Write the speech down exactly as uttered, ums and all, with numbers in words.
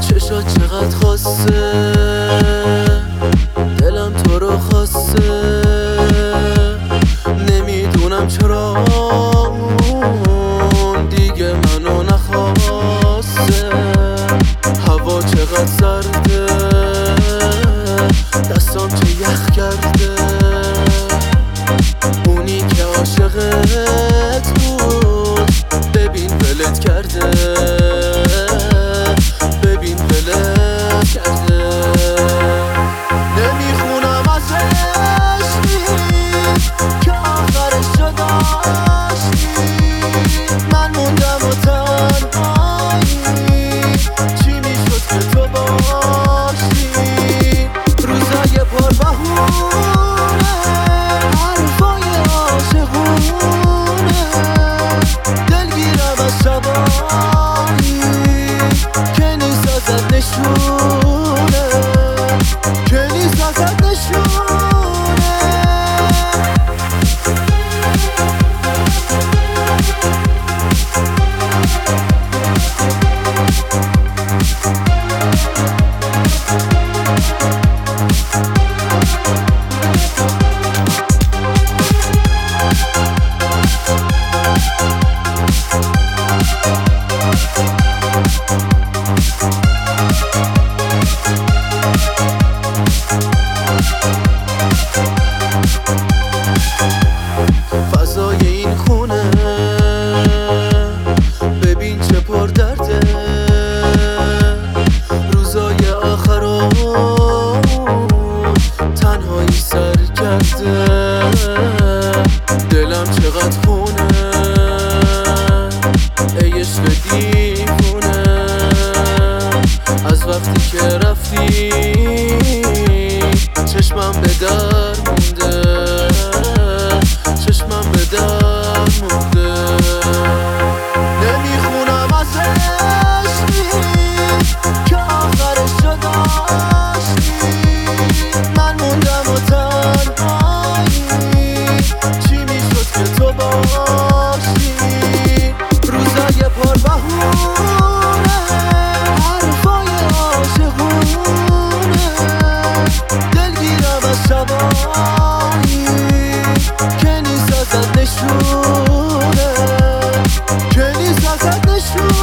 چشات چقدر خواسته، دلم تو رو خواسته، نمیدونم چرا اون دیگه منو نخواسته. هوا چقدر سرده، دستام چه یخ کرده، اونی که عاشقت بود ببین ولت کرده، ببین ولت کرده. نمیخونم ازش نیست که آخرش داشتی، من موندم و تنهایی، چی میشد که تو باشی. روزای پر بهونه، حرفای عاشقونه، دلگیرم از شبایی که نیست ازت نشونه، که نیست ازت نشونه. فضای این خونه ببین چه پر درده، روزای آخرام تنهایی سر کرده، دلم چقدر خونه ای عشق دیوونه. از وقتی که رفتی چشمم به در مونده، چشمم به در مونده. نمیخونم ازش نیست که آخرش داشتی، من موندم و تنهایی، چی میشد که تو باشی. روزای پر بهونه، حرفای عاشقونه، دلگیرم از شبایی که نیست ازت نشونه، که نیست ازت نشونه.